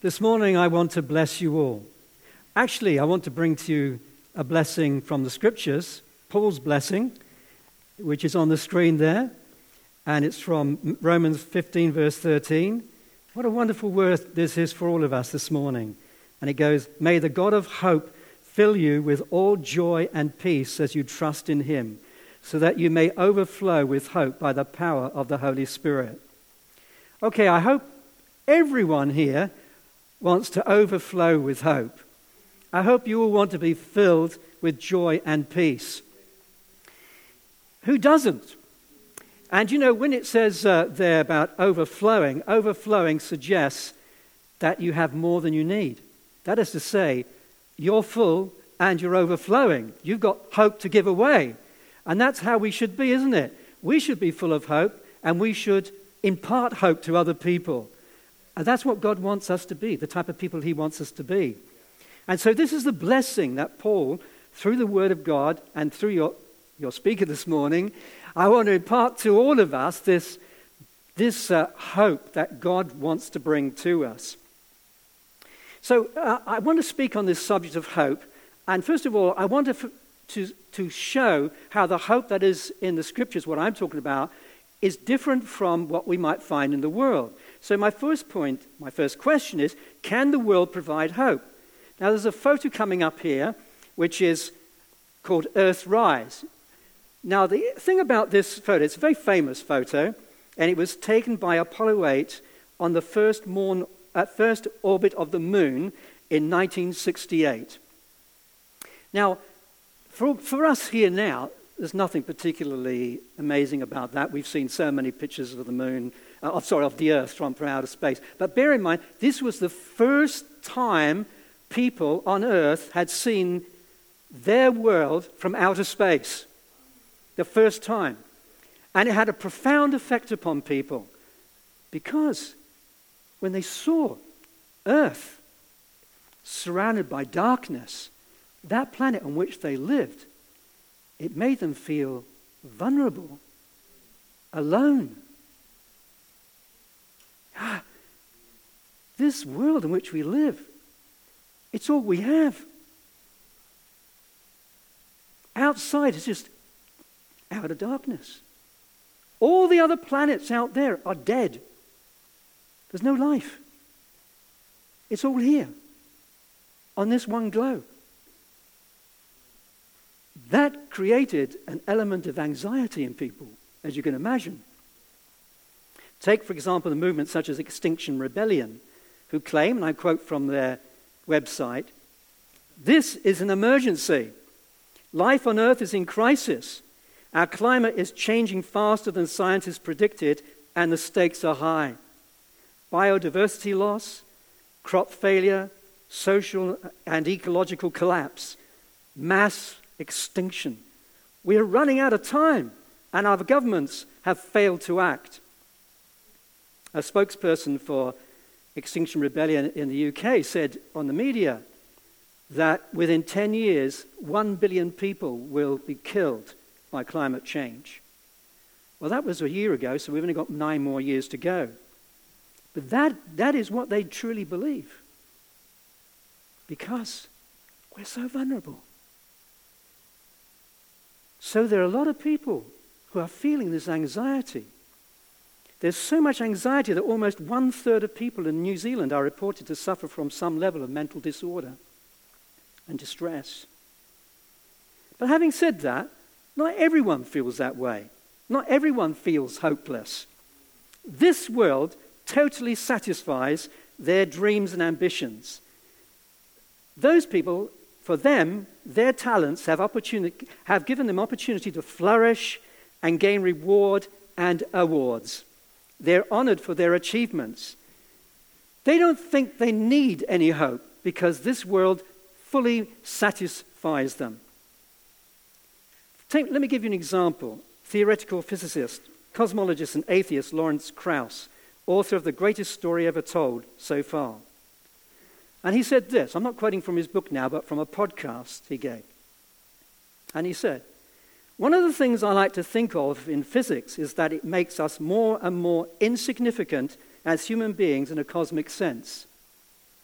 This morning I want to bless you all. Actually, I want to bring to you a blessing from the Scriptures, Paul's blessing, which is on the screen there, and it's from Romans 15, verse 13. What a wonderful word this is for all of us this morning. And it goes, "May the God of hope fill you with all joy and peace as you trust in him, so that you may overflow with hope by the power of the Holy Spirit." Okay, I hope everyone here wants to overflow with hope. I hope you all want to be filled with joy and peace. Who doesn't? And you know, when it says there about overflowing suggests that you have more than you need. That is to say, you're full and you're overflowing. You've got hope to give away. And that's how we should be, isn't it? We should be full of hope, and we should impart hope to other people. And that's what God wants us to be, the type of people he wants us to be. And so this is the blessing that Paul, through the Word of God and through your speaker this morning, I want to impart to all of us this hope that God wants to bring to us. So I want to speak on this subject of hope. And first of all, I want to show how the hope that is in the Scriptures, what I'm talking about, is different from what we might find in the world. So my first question is, can the world provide hope? Now there's a photo coming up here, which is called Earthrise. Now the thing about this photo, it's a very famous photo, and it was taken by Apollo 8 on the first orbit of the moon in 1968. Now, for us here now, there's nothing particularly amazing about that. We've seen so many pictures of the moon, of the Earth from outer space. But bear in mind, this was the first time people on Earth had seen their world from outer space. The first time. And it had a profound effect upon people. Because when they saw Earth surrounded by darkness, that planet on which they lived, it made them feel vulnerable, alone. This world in which we live, it's all we have. Outside is just outer darkness. All the other planets out there are dead. There's no life. It's all here, on this one globe. That created an element of anxiety in people, as you can imagine. Take, for example, a movement such as Extinction Rebellion, who claim, and I quote from their website, "This is an emergency. Life on Earth is in crisis. Our climate is changing faster than scientists predicted, and the stakes are high. Biodiversity loss, crop failure, social and ecological collapse, mass extinction. We are running out of time, and our governments have failed to act." A spokesperson for Extinction Rebellion in the UK said on the media that within 10 years, 1 billion people will be killed by climate change. Well, that was a year ago, so we've only got 9 more years to go. But that is what they truly believe. Because we're so vulnerable. So there are a lot of people who are feeling this anxiety. There's so much anxiety that almost 1/3 of people in New Zealand are reported to suffer from some level of mental disorder and distress. But having said that, not everyone feels that way. Not everyone feels hopeless. This world totally satisfies their dreams and ambitions. Those people, for them, their talents have given them opportunity to flourish and gain reward and awards. They're honored for their achievements. They don't think they need any hope because this world fully satisfies them. Let me give you an example. Theoretical physicist, cosmologist and atheist Lawrence Krauss, author of The Greatest Story Ever Told so far. And he said this, I'm not quoting from his book now, but from a podcast he gave. And he said, "One of the things I like to think of in physics is that it makes us more and more insignificant as human beings in a cosmic sense.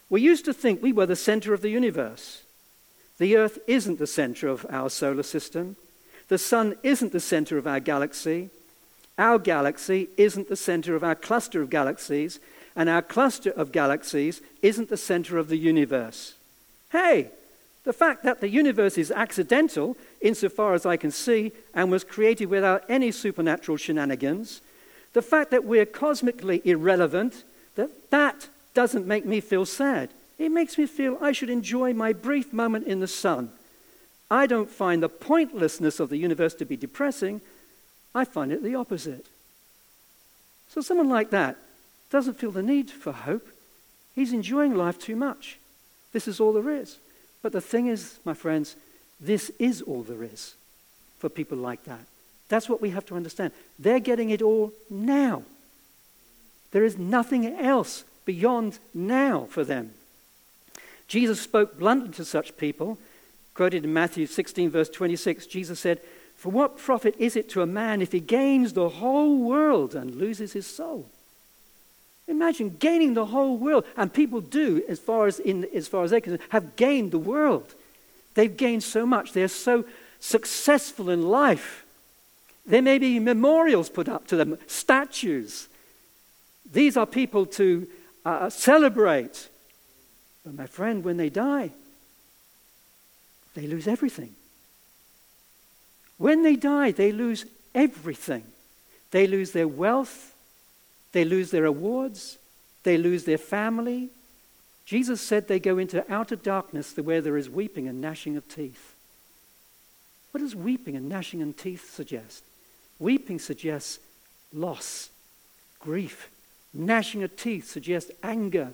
We used to think we were the center of the universe. The Earth isn't the center of our solar system. The sun isn't the center of our galaxy. Our galaxy isn't the center of our cluster of galaxies, and our cluster of galaxies isn't the center of the universe. Hey, the fact that the universe is accidental, insofar as I can see, and was created without any supernatural shenanigans, the fact that we're cosmically irrelevant, that doesn't make me feel sad. It makes me feel I should enjoy my brief moment in the sun. I don't find the pointlessness of the universe to be depressing. I find it the opposite. So someone like that doesn't feel the need for hope. He's enjoying life too much. This is all there is. But the thing is, my friends, this is all there is for people like that. That's what we have to understand. They're getting it all now. There is nothing else beyond now for them. Jesus spoke bluntly to such people. Quoted in Matthew 16, verse 26, Jesus said, "For what profit is it to a man if he gains the whole world and loses his soul?" Imagine gaining the whole world. And people do, as far as they can, have gained the world. They've gained so much. They're so successful in life. There may be memorials put up to them, statues. These are people to celebrate. But my friend, when they die, they lose everything. When they die, they lose everything. They lose their wealth. They lose their awards. They lose their family. Jesus said they go into outer darkness where there is weeping and gnashing of teeth. What does weeping and gnashing of teeth suggest? Weeping suggests loss, grief. Gnashing of teeth suggests anger,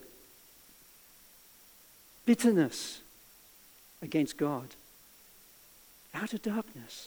bitterness against God. Outer darkness.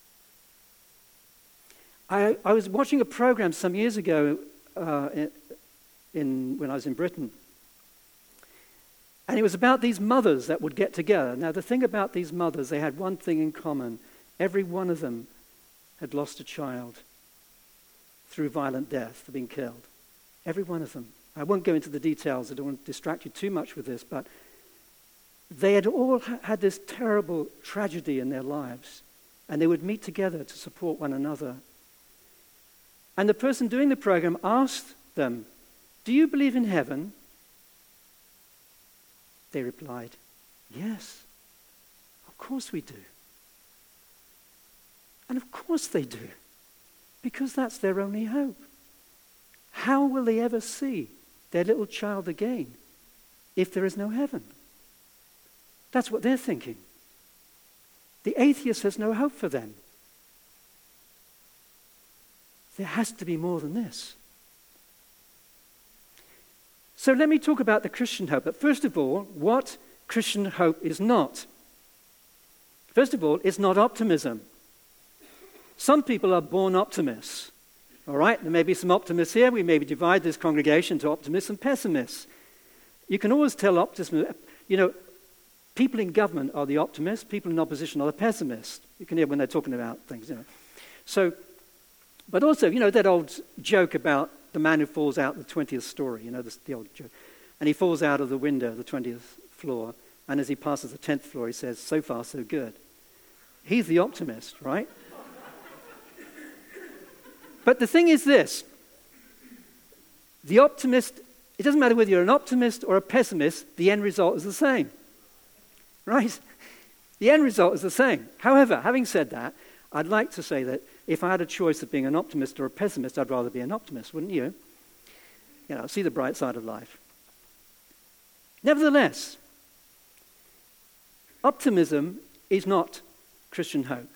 I was watching a program some years ago when I was in Britain. And it was about these mothers that would get together. Now, the thing about these mothers, they had one thing in common. Every one of them had lost a child through violent death, being killed. Every one of them. I won't go into the details. I don't want to distract you too much with this, but they had all had this terrible tragedy in their lives, and they would meet together to support one another. And the person doing the program asked them, "Do you believe in heaven?" They replied, "Yes, of course we do." And of course they do, because that's their only hope. How will they ever see their little child again if there is no heaven? That's what they're thinking. The atheist has no hope for them. There has to be more than this. So let me talk about the Christian hope. But first of all, what Christian hope is not. First of all, it's not optimism. Some people are born optimists. All right, there may be some optimists here. We maybe divide this congregation to optimists and pessimists. You can always tell optimism. People in government are the optimists. People in opposition are the pessimists. You can hear when they're talking about things. So, but also, that old joke about the man who falls out the 20th story. The old joke. And he falls out of the window of the 20th floor. And as he passes the 10th floor, he says, "So far, so good." He's the optimist, right? But the thing is this. The optimist, it doesn't matter whether you're an optimist or a pessimist, the end result is the same. Right? The end result is the same. However, having said that, I'd like to say that if I had a choice of being an optimist or a pessimist, I'd rather be an optimist, wouldn't you? See the bright side of life. Nevertheless, optimism is not Christian hope.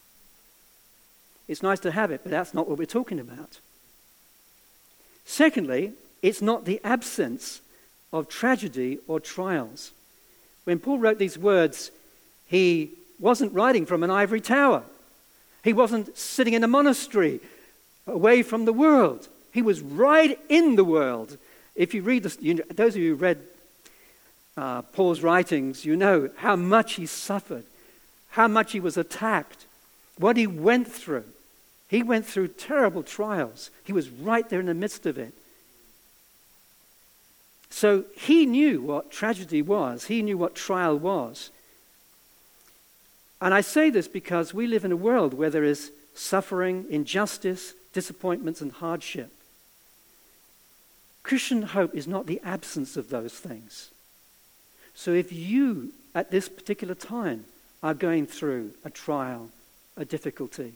It's nice to have it, but that's not what we're talking about. Secondly, it's not the absence of tragedy or trials. When Paul wrote these words, he wasn't writing from an ivory tower. He wasn't sitting in a monastery away from the world. He was right in the world. If you read this, those of you who read Paul's writings, you know how much he suffered, how much he was attacked, what he went through. He went through terrible trials. He was right there in the midst of it. So he knew what tragedy was. He knew what trial was. And I say this because we live in a world where there is suffering, injustice, disappointments, and hardship. Christian hope is not the absence of those things. So if you, at this particular time, are going through a trial, a difficulty,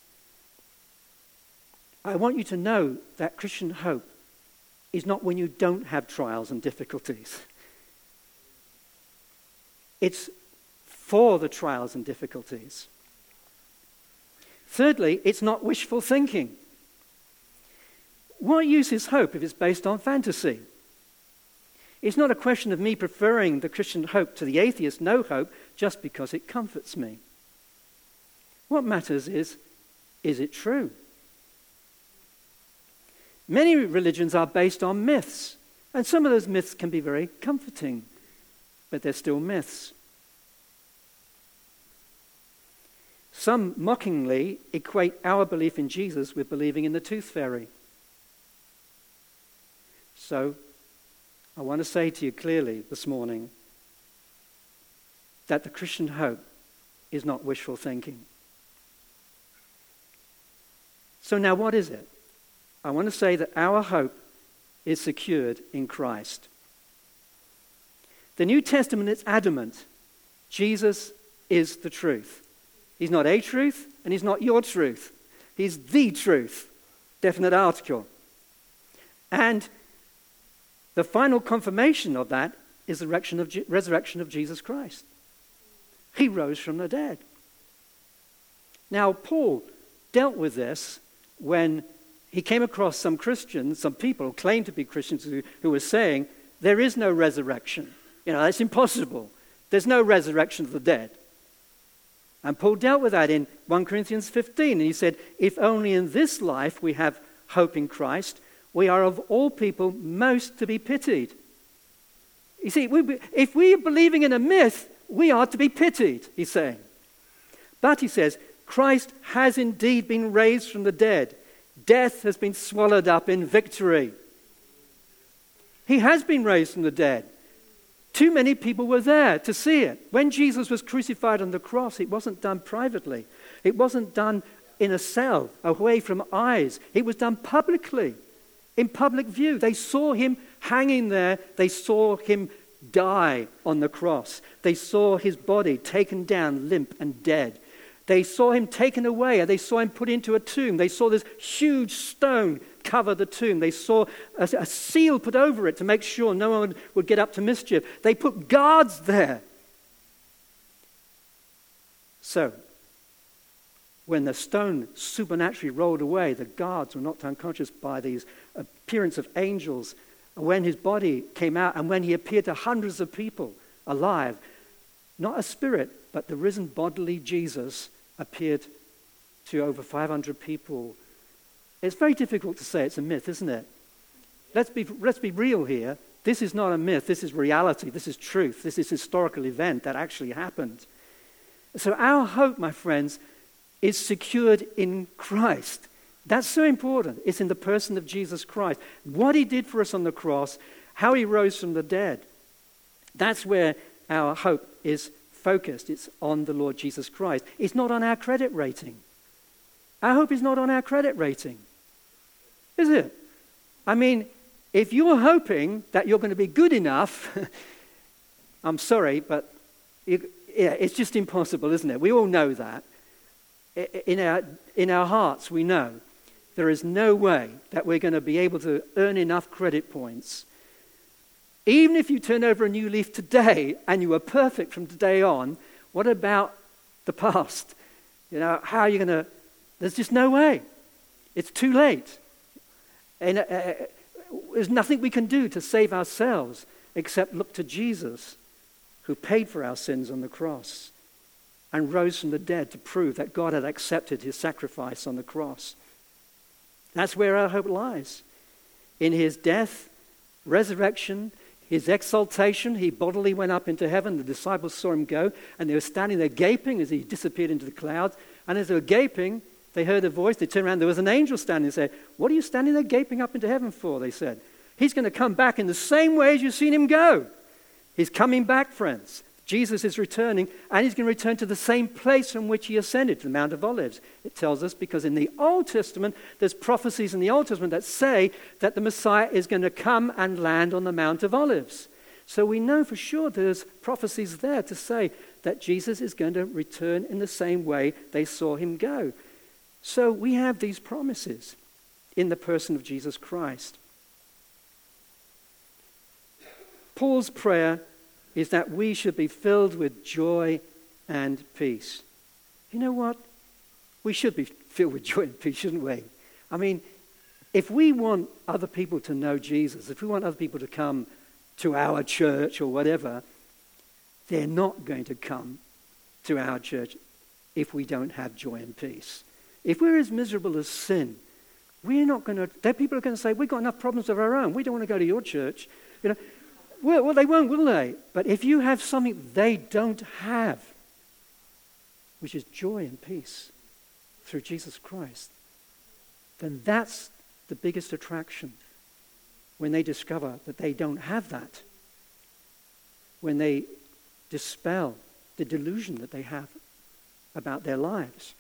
I want you to know that Christian hope is not when you don't have trials and difficulties. It's for the trials and difficulties. Thirdly, it's not wishful thinking. What use is hope if it's based on fantasy? It's not a question of me preferring the Christian hope to the atheist no hope just because it comforts me. What matters is it true? Many religions are based on myths, and some of those myths can be very comforting, but they're still myths. Some mockingly equate our belief in Jesus with believing in the tooth fairy. So, I want to say to you clearly this morning that the Christian hope is not wishful thinking. So now what is it? I want to say that our hope is secured in Christ. The New Testament is adamant. Jesus is the truth. He's not a truth, and he's not your truth. He's the truth. Definite article. And the final confirmation of that is the resurrection of Jesus Christ. He rose from the dead. Now, Paul dealt with this when he came across some Christians, some people who claimed to be Christians who were saying, there is no resurrection. That's impossible. There's no resurrection of the dead. And Paul dealt with that in 1 Corinthians 15. And he said, if only in this life we have hope in Christ, we are of all people most to be pitied. You see, if we are believing in a myth, we are to be pitied, he's saying. But he says, Christ has indeed been raised from the dead. Death has been swallowed up in victory. He has been raised from the dead. Too many people were there to see it. When Jesus was crucified on the cross, it wasn't done privately. It wasn't done in a cell, away from eyes. It was done publicly, in public view. They saw him hanging there. They saw him die on the cross. They saw his body taken down, limp and dead. They saw him taken away, and they saw him put into a tomb. They saw this huge stone cover the tomb. They saw a seal put over it to make sure no one would get up to mischief. They put guards there. So, when the stone supernaturally rolled away, the guards were knocked unconscious by these appearance of angels. When his body came out, and when he appeared to hundreds of people alive, not a spirit, but the risen bodily Jesus appeared to over 500 people. It's very difficult to say it's a myth, isn't it? Let's be real here. This is not a myth. This is reality. This is truth. This is historical event that actually happened. So our hope, my friends, is secured in Christ. That's so important. It's in the person of Jesus Christ. What he did for us on the cross, how he rose from the dead. That's where our hope is focused. It's on the Lord Jesus Christ. It's not on our credit rating. Our hope is not on our credit rating. Is it? I mean, if you're hoping that you're going to be good enough, I'm sorry, but it's just impossible, isn't it? We all know that. In our hearts, we know there is no way that we're going to be able to earn enough credit points. Even if you turn over a new leaf today and you are perfect from today on, what about the past? How are you going to... There's just no way. It's too late. And there's nothing we can do to save ourselves except look to Jesus, who paid for our sins on the cross and rose from the dead to prove that God had accepted his sacrifice on the cross. That's where our hope lies. In his death, resurrection, his exaltation. He bodily went up into heaven. The disciples saw him go, and they were standing there gaping as he disappeared into the clouds. And as they were gaping, they heard a voice. They turned around. There was an angel standing and said, "What are you standing there gaping up into heaven for?" They said. He's going to come back in the same way as you've seen him go. He's coming back, friends. Jesus is returning, and he's going to return to the same place from which he ascended, to the Mount of Olives. It tells us because in the Old Testament, there's prophecies in the Old Testament that say that the Messiah is going to come and land on the Mount of Olives. So we know for sure there's prophecies there to say that Jesus is going to return in the same way they saw him go. So we have these promises in the person of Jesus Christ. Paul's prayer is that we should be filled with joy and peace. You know what? We should be filled with joy and peace, shouldn't we? I mean, if we want other people to know Jesus, if we want other people to come to our church or whatever, they're not going to come to our church if we don't have joy and peace. If we're as miserable as sin, we're not going to, people are going to say, we've got enough problems of our own. We don't want to go to your church. You know, well, they won't, will they? But if you have something they don't have, which is joy and peace through Jesus Christ, then that's the biggest attraction when they discover that they don't have that, when they dispel the delusion that they have about their lives.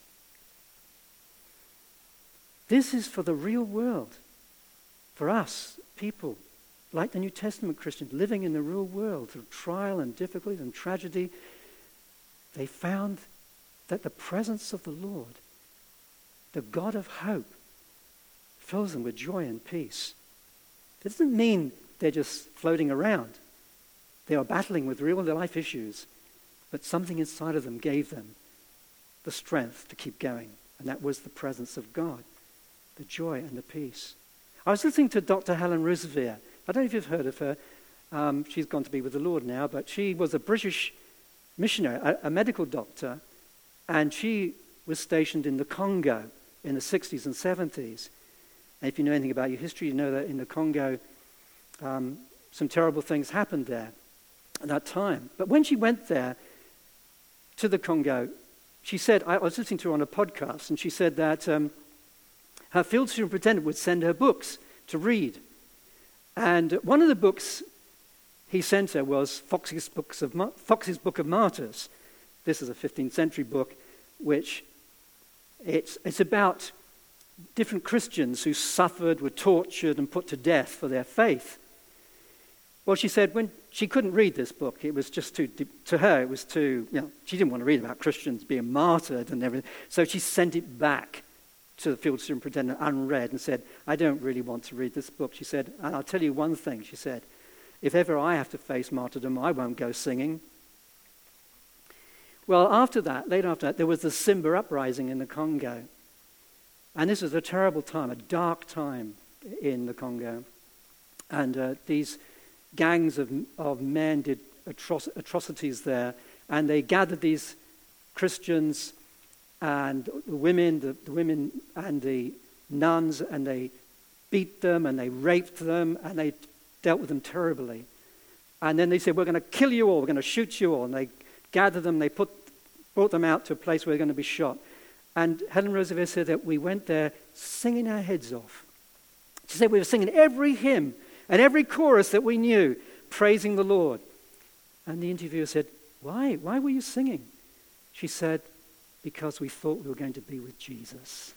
This is for the real world, for us, people, like the New Testament Christians, living in the real world through trial and difficulty and tragedy. They found that the presence of the Lord, the God of hope, fills them with joy and peace. It doesn't mean they're just floating around. They are battling with real life issues, but something inside of them gave them the strength to keep going, and that was the presence of God, the joy and the peace. I was listening to Dr. Helen Roseveare. I don't know if you've heard of her. She's gone to be with the Lord now, but she was a British missionary, a medical doctor, and she was stationed in the Congo in the 60s and 70s. And if you know anything about your history, you know that in the Congo, some terrible things happened there at that time. But when she went there to the Congo, she said, I was listening to her on a podcast, and she said that her field superintendent would send her books to read. And one of the books he sent her was Fox's Book of Martyrs. This is a 15th century book, which it's about different Christians who suffered, were tortured, and put to death for their faith. Well, she said when she couldn't read this book, it was just too, to her, it was too, she didn't want to read about Christians being martyred and everything. So she sent it back to the field superintendent unread and said, I don't really want to read this book. She said, and I'll tell you one thing, she said, if ever I have to face martyrdom, I won't go singing. Well, later after that, there was the Simba uprising in the Congo. And this was a terrible time, a dark time in the Congo. And these gangs of men did atrocities there. And they gathered these Christians and the women and the nuns, and they beat them and they raped them and they dealt with them terribly. And then they said, we're going to kill you all, we're going to shoot you all. And they gathered them, they brought them out to a place where they're going to be shot. And Helen Roseveare said that we went there singing our heads off. She said we were singing every hymn and every chorus that we knew, praising the Lord. And the interviewer said, why? Why were you singing? She said, because we thought we were going to be with Jesus.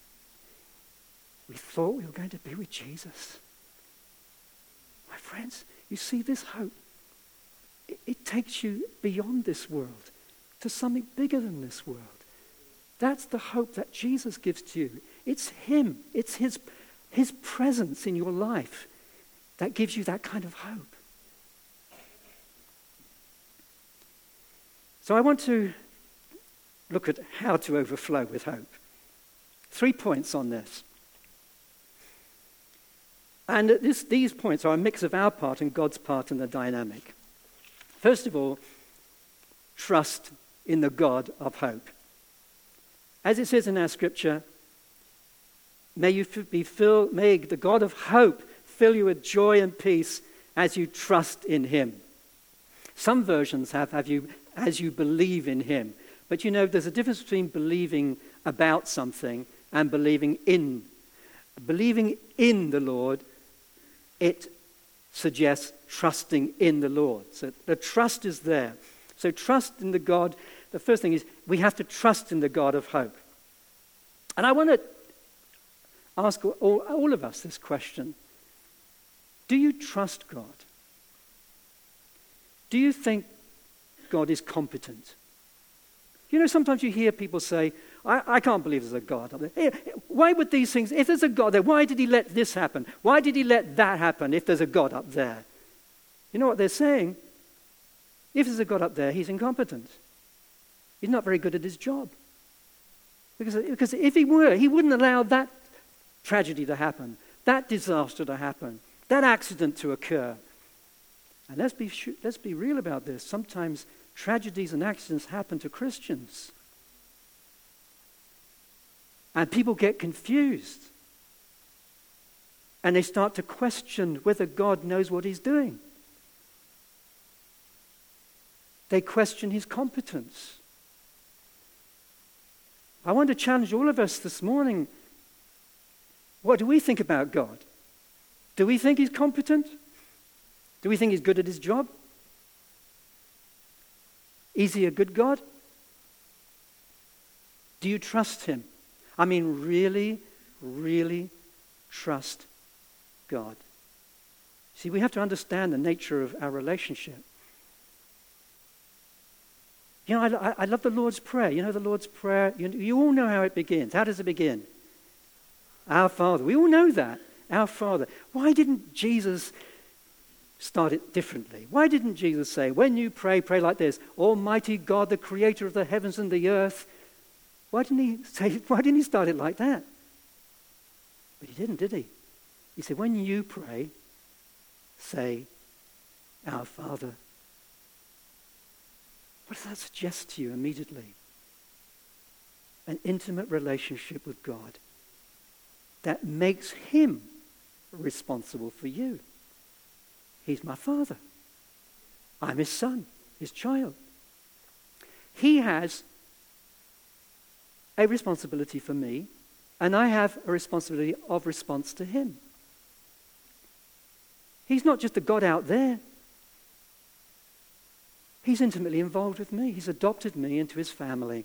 We thought we were going to be with Jesus. My friends, you see this hope. It takes you beyond this world to something bigger than this world. That's the hope that Jesus gives to you. It's him. It's his presence in your life that gives you that kind of hope. So I want to look at how to overflow with hope. 3 points on this. And these points are a mix of our part and God's part in the dynamic. First of all, trust in the God of hope. As it says in our scripture, may the God of hope fill you with joy and peace as you trust in him. Some versions have you as you believe in him. But there's a difference between believing about something and believing in. Believing in the Lord, it suggests trusting in the Lord. So the trust is there. So trust in the God. The first thing is we have to trust in the God of hope. And I want to ask all of us this question. Do you trust God? Do you think God is competent? You know, sometimes you hear people say, I can't believe there's a God up there. Why would these things, if there's a God there, why did he let this happen? Why did he let that happen if there's a God up there? You know what they're saying? If there's a God up there, he's incompetent. He's not very good at his job. Because if he were, he wouldn't allow that tragedy to happen, that disaster to happen, that accident to occur. And let's be real about this. Sometimes tragedies and accidents happen to Christians. And people get confused. And they start to question whether God knows what he's doing. They question his competence. I want to challenge all of us this morning. What do we think about God? Do we think he's competent? Do we think he's good at his job? Is he a good God? Do you trust him? I mean, really, really trust God. See, we have to understand the nature of our relationship. You know, I love the Lord's Prayer. You know the Lord's Prayer? You all know how it begins. How does it begin? Our Father. We all know that. Our Father. Why didn't Jesus start it differently? Why didn't Jesus say, when you pray, pray like this, Almighty God, the creator of the heavens and the earth? Why didn't he start it like that? But he didn't, did he? He said, when you pray, say, Our Father. What does that suggest to you immediately? An intimate relationship with God that makes him responsible for you. He's my Father. I'm his son, his child. He has a responsibility for me, and I have a responsibility of response to him. He's not just a God out there. He's intimately involved with me. He's adopted me into his family.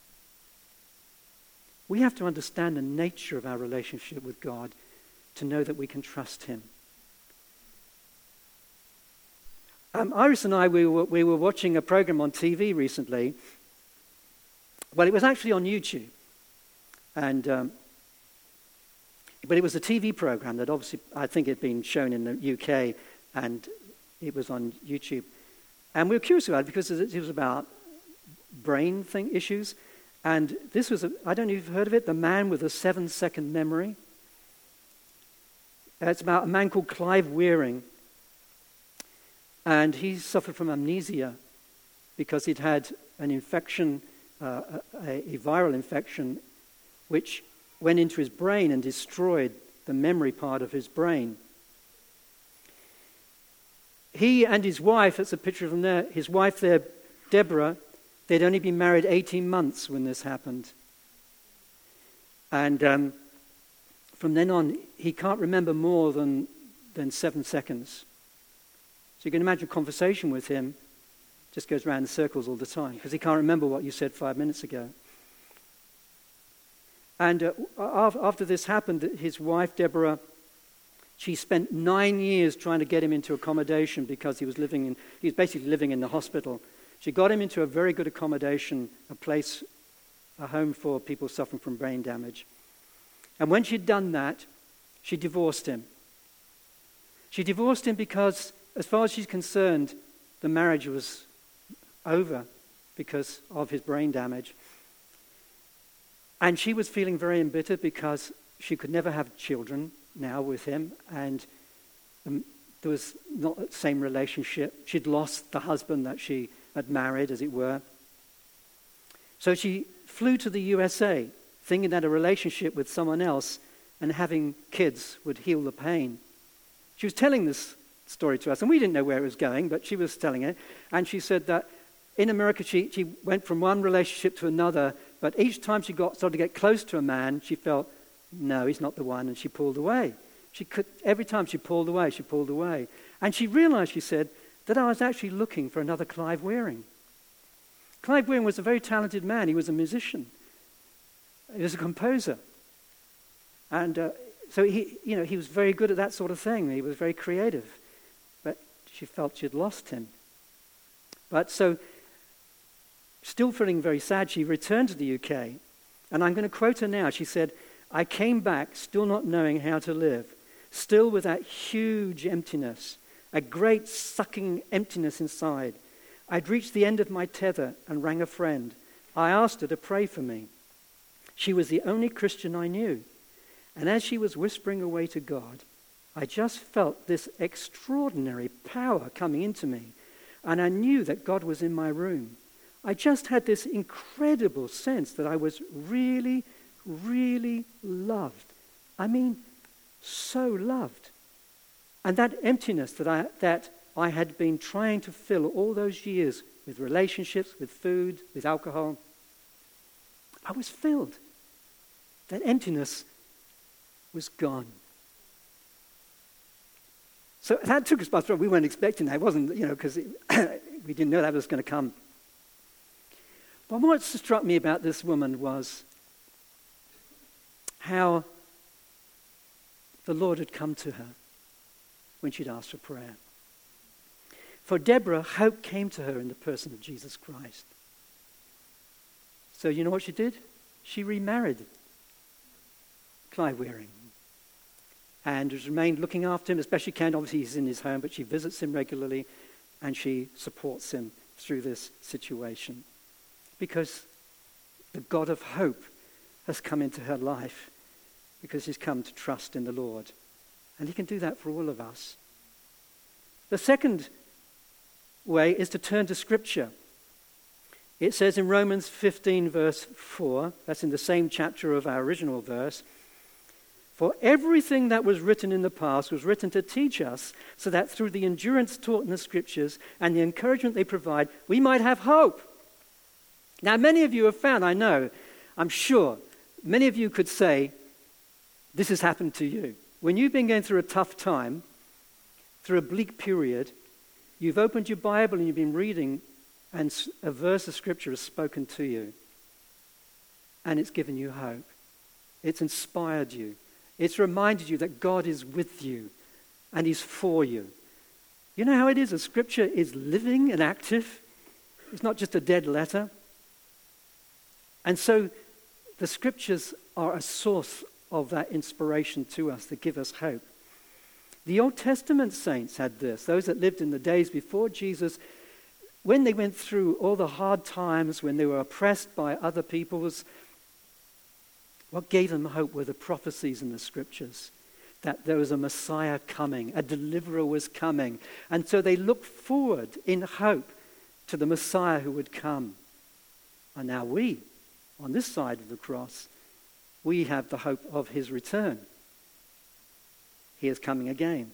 We have to understand the nature of our relationship with God to know that we can trust him. Iris and I, we were watching a program on TV recently. Well, it was actually on YouTube. But it was a TV program that obviously, I think had been shown in the UK, and it was on YouTube. And we were curious about it because it was about brain issues. And this was, I don't know if you've heard of it, The Man with a 7-Second Memory. It's about a man called Clive Wearing. And he suffered from amnesia because he'd had an infection, a viral infection, which went into his brain and destroyed the memory part of his brain. He and his wife, that's a picture of him there, his wife there, Deborah, they'd only been married 18 months when this happened. And from then on, he can't remember more than 7 seconds. So you can imagine a conversation with him just goes around in circles all the time because he can't remember what you said 5 minutes ago. And after this happened, his wife, Deborah, she spent 9 years trying to get him into accommodation because he was basically living in the hospital. She got him into a very good accommodation, a home for people suffering from brain damage. And when she'd done that, she divorced him. She divorced him because, as far as she's concerned, the marriage was over because of his brain damage. And she was feeling very embittered because she could never have children now with him, and there was not the same relationship. She'd lost the husband that she had married, as it were. So she flew to the USA, thinking that a relationship with someone else and having kids would heal the pain. She was telling this story to us, and we didn't know where it was going, but she was telling it. And she said that in America, she went from one relationship to another, but each time she started to get close to a man, she felt, no, he's not the one, and she pulled away. Every time she pulled away. And she realized, she said, that I was actually looking for another Clive Wearing. Clive Wearing was a very talented man. He was a musician. He was a composer. And so he was very good at that sort of thing. He was very creative. But she felt she'd lost him. But so, still feeling very sad, she returned to the UK. And I'm going to quote her now. She said, "I came back still not knowing how to live, still with that huge emptiness, a great sucking emptiness inside. I'd reached the end of my tether and rang a friend. I asked her to pray for me. She was the only Christian I knew. And as she was whispering away to God, I just felt this extraordinary power coming into me. And I knew that God was in my room. I just had this incredible sense that I was really, really loved. I mean, so loved. And that emptiness that I had been trying to fill all those years with relationships, with food, with alcohol, I was filled. That emptiness was gone. So that took us by surprise. We weren't expecting that. It wasn't, because we didn't know that was going to come. But what struck me about this woman was how the Lord had come to her when she'd asked for prayer. For Deborah, hope came to her in the person of Jesus Christ. So you know what she did? She remarried Clive Wearing and has remained looking after him as best she can. Obviously, he's in his home, but she visits him regularly and she supports him through this situation because the God of hope has come into her life because he's come to trust in the Lord. And he can do that for all of us. The second way is to turn to Scripture. It says in Romans 15, verse 4, that's in the same chapter of our original verse, "For everything that was written in the past was written to teach us, so that through the endurance taught in the Scriptures and the encouragement they provide, we might have hope." Now, many of you have found, I'm sure, many of you could say, this has happened to you. When you've been going through a tough time, through a bleak period, you've opened your Bible and you've been reading, and a verse of Scripture has spoken to you. And it's given you hope. It's inspired you. It's reminded you that God is with you and he's for you. You know how it is? The Scripture is living and active. It's not just a dead letter. And so the Scriptures are a source of that inspiration to us that give us hope. The Old Testament saints had this. Those that lived in the days before Jesus, when they went through all the hard times, when they were oppressed by other peoples, what gave them hope were the prophecies in the Scriptures, that there was a Messiah coming, a deliverer was coming. And so they looked forward in hope to the Messiah who would come. And now we, on this side of the cross, we have the hope of his return. He is coming again.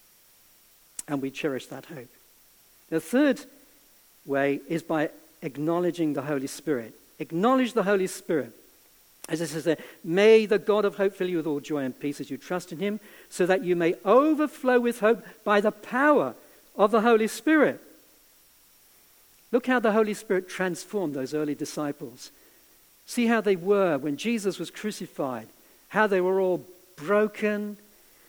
And we cherish that hope. The third way is by acknowledging the Holy Spirit. Acknowledge the Holy Spirit. As it says there, "May the God of hope fill you with all joy and peace as you trust in him, so that you may overflow with hope by the power of the Holy Spirit." Look how the Holy Spirit transformed those early disciples. See how they were when Jesus was crucified, how they were all broken,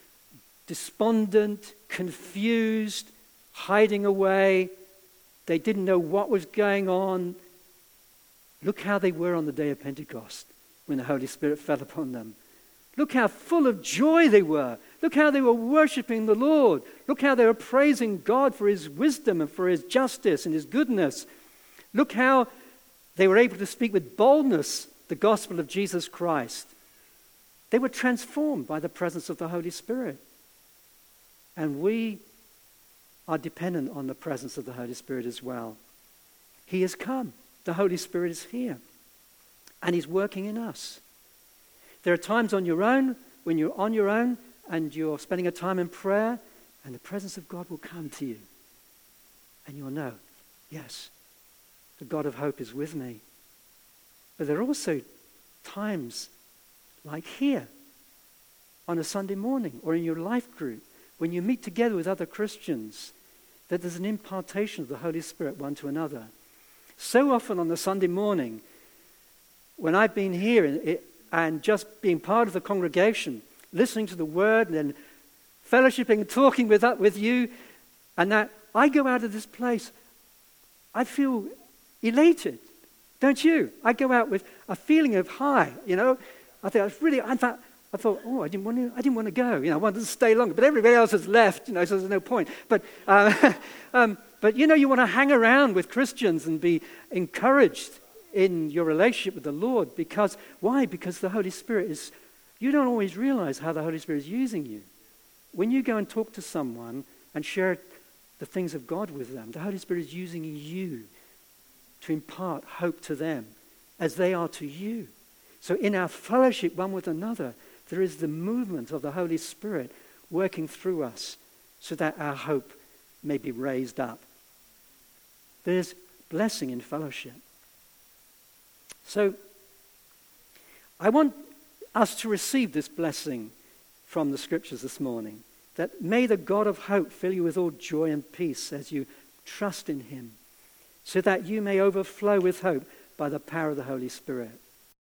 despondent, confused, hiding away. They didn't know what was going on. Look how they were on the day of Pentecost when the Holy Spirit fell upon them. Look how full of joy they were. Look how they were worshiping the Lord. Look how they were praising God for his wisdom and for his justice and his goodness. Look how they were able to speak with boldness the gospel of Jesus Christ. They were transformed by the presence of the Holy Spirit. And we are dependent on the presence of the Holy Spirit as well. He has come. The Holy Spirit is here. And he's working in us. There are times on your own, when you're on your own and you're spending a time in prayer, and the presence of God will come to you. And you'll know, yes, the God of hope is with me. But there are also times like here on a Sunday morning or in your life group when you meet together with other Christians, that there's an impartation of the Holy Spirit one to another. So often on the Sunday morning, when I've been here and just being part of the congregation, listening to the word and then fellowshipping and talking with you, and that I go out of this place, I feel elated, don't you? I go out with a feeling of high, I thought, oh, I didn't want to go. I wanted to stay longer, but everybody else has left. So there's no point. But you want to hang around with Christians and be encouraged in your relationship with the Lord. Because why? Because the Holy Spirit is. You don't always realize how the Holy Spirit is using you. When you go and talk to someone and share the things of God with them, the Holy Spirit is using you to impart hope to them as they are to you. So in our fellowship one with another, there is the movement of the Holy Spirit working through us so that our hope may be raised up. There's blessing in fellowship. So I want us to receive this blessing from the scriptures this morning, that may the God of hope fill you with all joy and peace as you trust in him, so that you may overflow with hope by the power of the Holy Spirit.